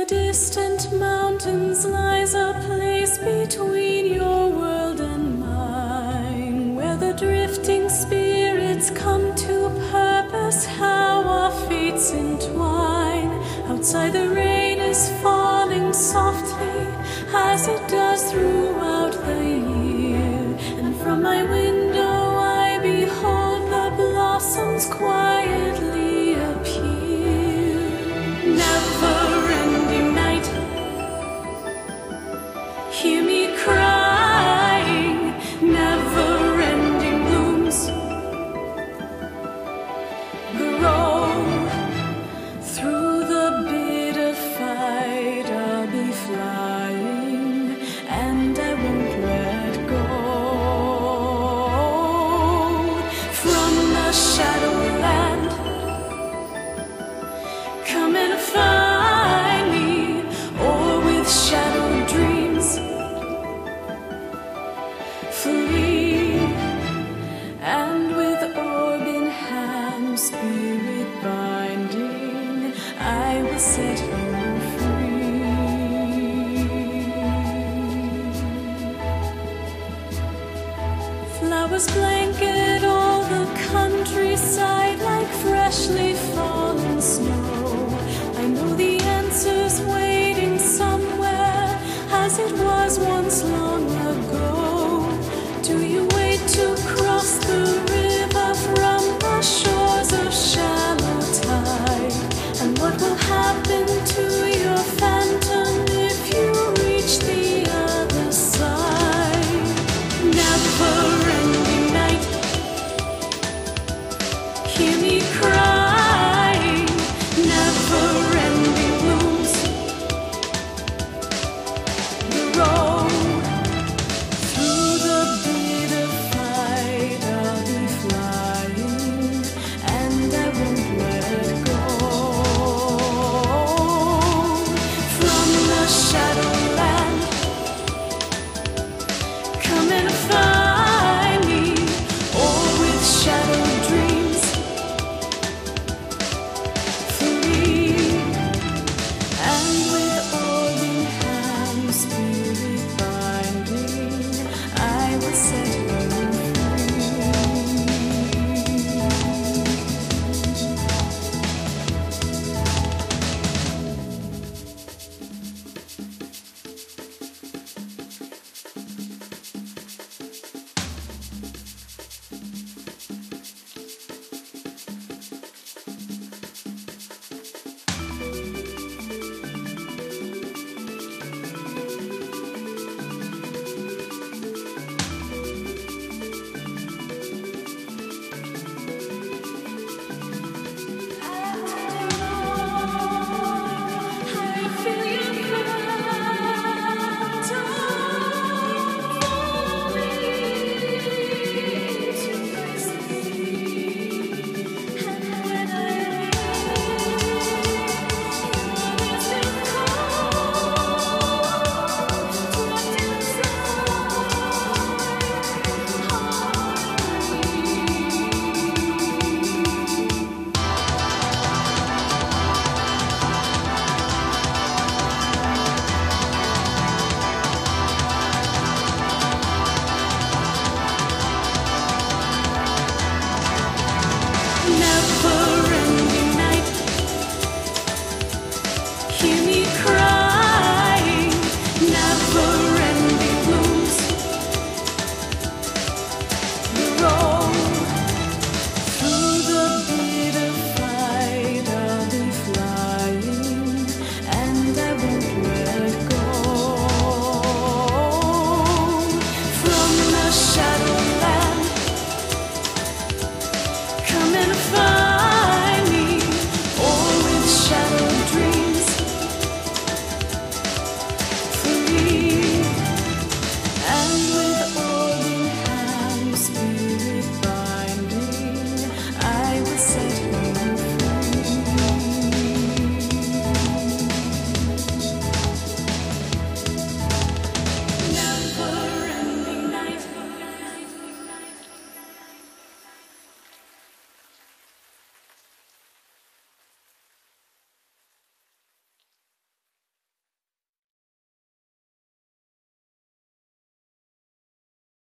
the distant mountains lies a place between your world and mine, where the drifting spirits come to purpose how our fates entwine. Outside the rain is falling softly as it does throughout the year, and from my window I behold the blossoms quietly appear. Never-ending night, hear me crying. Never-ending blooms grow through the bitter fight. I'll be flying and I won't let go. From the shadowland, come and find me, or with shadowed dreams flee, and with orb in hand, spirit binding, I will set you free. Flowers blanket all the countryside like freshly fallen snow. I know the answer's waiting somewhere, as it was once long ago. Do you wait to cross the river from the shores of shallow tide? And what will happen to your phantom if you reach the other side? Never-ending night, hear me crying. Never-ending blooms grow through the bitter fight. I'll be flying and I won't let go. From the shadowland, come and find me, or with shadowed dreams free, and with orb in hand, spirit binding, I will set you free.